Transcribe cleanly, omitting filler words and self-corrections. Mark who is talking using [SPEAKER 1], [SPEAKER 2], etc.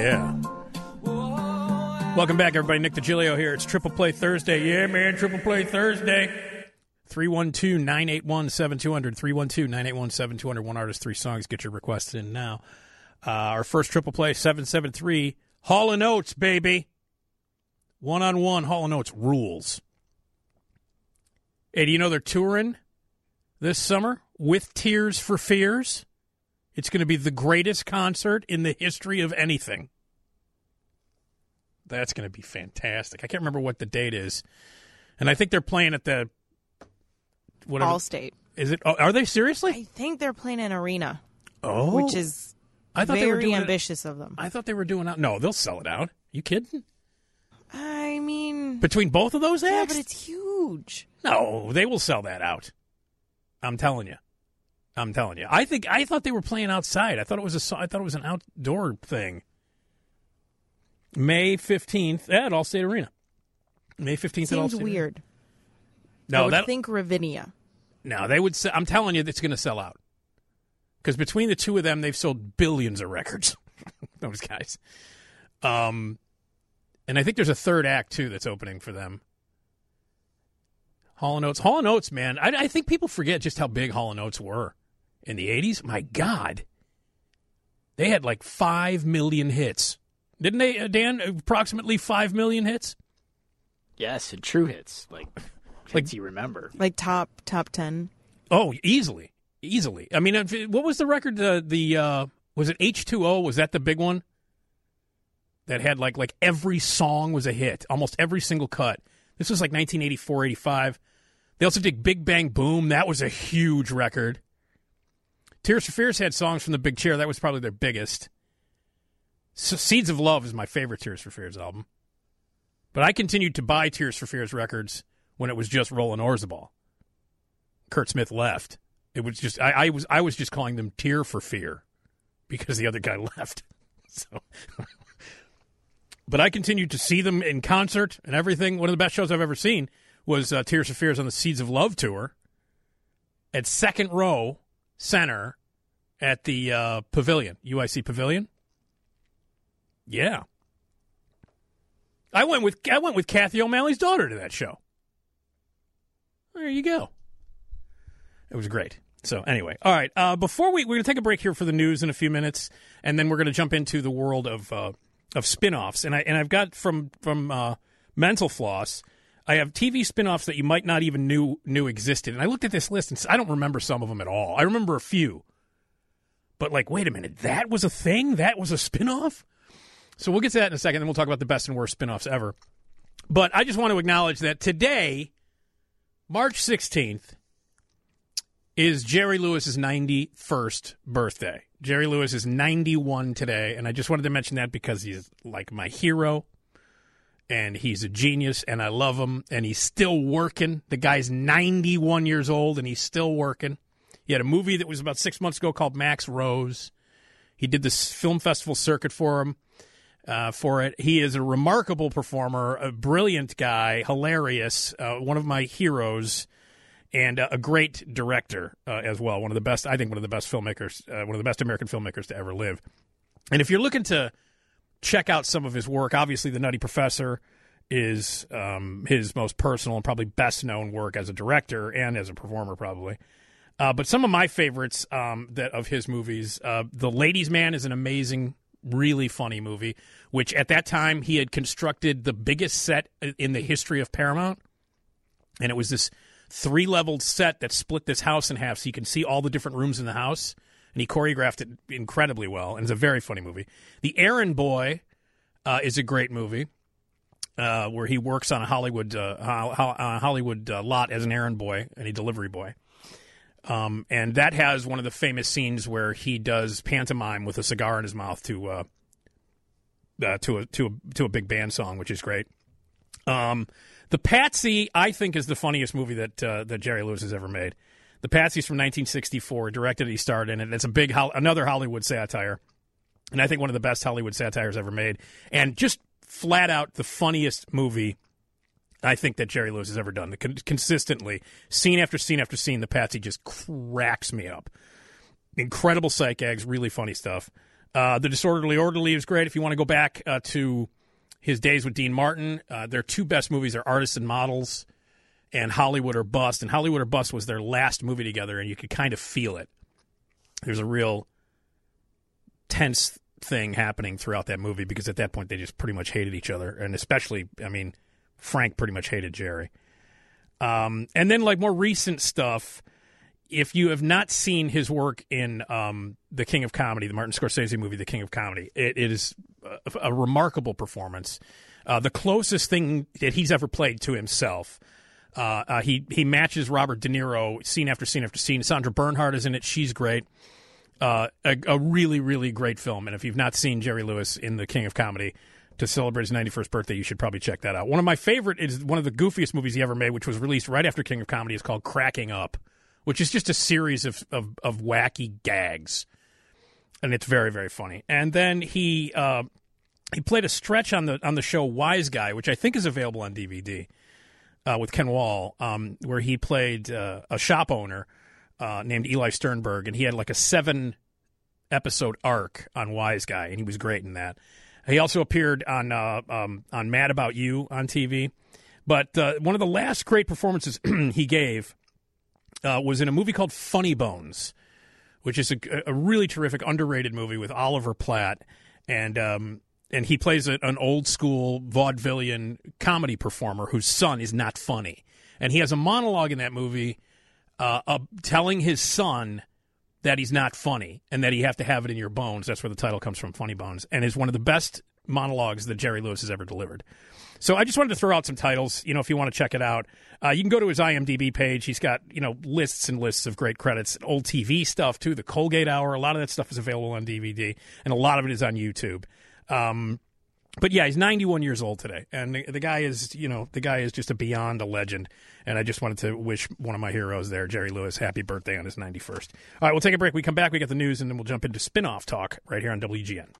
[SPEAKER 1] Yeah. Welcome back, everybody. Nick DiGilio here. It's Triple Play Thursday. Yeah, man, Triple Play Thursday. 312-981-7200. 312-981-7200. One artist, three songs. Get your requests in now. Our first Triple Play, 773. Hall & Oates, baby. One-on-one, Hall & Oates rules. Hey, do you know they're touring this summer with Tears for Fears? It's going to be the greatest concert in the history of anything. That's going to be fantastic. I can't remember what the date is. And I think they're playing at the... whatever.
[SPEAKER 2] Allstate.
[SPEAKER 1] Is it? Oh, are they seriously?
[SPEAKER 2] I think they're playing an arena.
[SPEAKER 1] Oh.
[SPEAKER 2] Which is
[SPEAKER 1] I thought
[SPEAKER 2] very
[SPEAKER 1] they were doing
[SPEAKER 2] ambitious of them.
[SPEAKER 1] I thought they were doing out. No, they'll sell it out. You kidding?
[SPEAKER 2] I mean...
[SPEAKER 1] Between both of those acts?
[SPEAKER 2] Yeah, but it's huge.
[SPEAKER 1] No, they will sell that out. I'm telling you. I thought they were playing outside. I thought it was an outdoor thing. May 15th at Allstate Arena. May 15th at Allstate.
[SPEAKER 2] Seems weird.
[SPEAKER 1] No,
[SPEAKER 2] I would think Ravinia.
[SPEAKER 1] No, they would. I'm telling you, it's going to sell out. Because between the two of them, they've sold billions of records. Those guys. And I think there's a third act too that's opening for them. Hall & Oates. Hall & Oates, man. I think people forget just how big Hall & Oates were in the 80s. My God. They had like 5 million hits. Didn't they, Dan? Approximately 5 million hits?
[SPEAKER 3] Yes, and true hits. Like you remember.
[SPEAKER 2] Like top 10.
[SPEAKER 1] Oh, easily. I mean, what was the record? Was it H2O? Was that the big one? That had like every song was a hit. Almost every single cut. This was like 1984, 85. They also did Big Bang Boom. That was a huge record. Tears for Fears had songs from The Big Chair. That was probably their biggest. Seeds of Love is my favorite Tears for Fears album. But I continued to buy Tears for Fears records when it was just Rollin' Orzabal. Kurt Smith left. It was just I was just calling them Tear for Fear because the other guy left. So, but I continued to see them in concert and everything. One of the best shows I've ever seen was Tears for Fears on the Seeds of Love tour at second row center at the Pavilion, UIC Pavilion. Yeah. I went with Kathy O'Malley's daughter to that show. There you go. It was great. So anyway, all right. Before we're going to take a break here for the news in a few minutes, and then we're going to jump into the world of spinoffs. And I've got from Mental Floss, I have TV spinoffs that you might not even knew existed. And I looked at this list and I don't remember some of them at all. I remember a few, but like, wait a minute, that was a thing? That was a spinoff? So we'll get to that in a second, then we'll talk about the best and worst spinoffs ever. But I just want to acknowledge that today, March 16th, is Jerry Lewis's 91st birthday. Jerry Lewis is 91 today, and I just wanted to mention that because he's like my hero, and he's a genius, and I love him, and he's still working. The guy's 91 years old, and he's still working. He had a movie that was about 6 months ago called Max Rose. He did this film festival circuit for him. For it. He is a remarkable performer, a brilliant guy, hilarious, one of my heroes, and a great director as well. One of the best filmmakers, one of the best American filmmakers to ever live. And if you're looking to check out some of his work, obviously The Nutty Professor is his most personal and probably best known work as a director and as a performer probably. But some of my favorites of his movies, The Ladies' Man is an amazing, really funny movie, which at that time he had constructed the biggest set in the history of Paramount. And it was this 3-leveled set that split this house in half so you can see all the different rooms in the house. And he choreographed it incredibly well. And it's a very funny movie. The Errand Boy is a great movie where he works on a Hollywood lot as an errand boy and a delivery boy. And that has one of the famous scenes where he does pantomime with a cigar in his mouth to a big band song, which is great. The Patsy, I think, is the funniest movie that Jerry Lewis has ever made. The Patsy's from 1964, directed, he starred in it. It's a big another Hollywood satire, and I think one of the best Hollywood satires ever made, and just flat out the funniest movie I think that Jerry Lewis has ever done. Consistently, scene after scene after scene, the Patsy just cracks me up. Incredible sight gags, really funny stuff. The Disorderly Orderly is great. If you want to go back to his days with Dean Martin, their two best movies are Artists and Models and Hollywood or Bust. And Hollywood or Bust was their last movie together, and you could kind of feel it. There's a real tense thing happening throughout that movie because at that point they just pretty much hated each other. And especially, I mean, Frank pretty much hated Jerry. And then like more recent stuff, if you have not seen his work in The King of Comedy, the Martin Scorsese movie, The King of Comedy, it is a remarkable performance. The closest thing that he's ever played to himself. He matches Robert De Niro scene after scene after scene. Sandra Bernhard is in it. She's great. A really, really great film. And if you've not seen Jerry Lewis in The King of Comedy to celebrate his 91st birthday, you should probably check that out. One of my favorite is one of the goofiest movies he ever made, which was released right after King of Comedy, is called Cracking Up, which is just a series of wacky gags. And it's very, very funny. And then he played a stretch on the show Wise Guy, which I think is available on DVD, with Ken Wall, where he played a shop owner named Eli Sternberg, and he had like a 7-episode arc on Wise Guy, and he was great in that. He also appeared on Mad About You on TV. But one of the last great performances he gave was in a movie called Funny Bones, which is a really terrific, underrated movie with Oliver Platt. And he plays an old-school vaudevillian comedy performer whose son is not funny. And he has a monologue in that movie telling his son that he's not funny and that you have to have it in your bones. That's where the title comes from, Funny Bones. And is one of the best monologues that Jerry Lewis has ever delivered. So I just wanted to throw out some titles, if you want to check it out. You can go to his IMDb page. He's got, lists and lists of great credits. Old TV stuff, too. The Colgate Hour. A lot of that stuff is available on DVD, and a lot of it is on YouTube. But yeah, he's 91 years old today, and the guy is just beyond a legend. And I just wanted to wish one of my heroes there, Jerry Lewis, happy birthday on his 91st. All right, we'll take a break. We come back, we got the news, and then we'll jump into spin-off talk right here on WGN.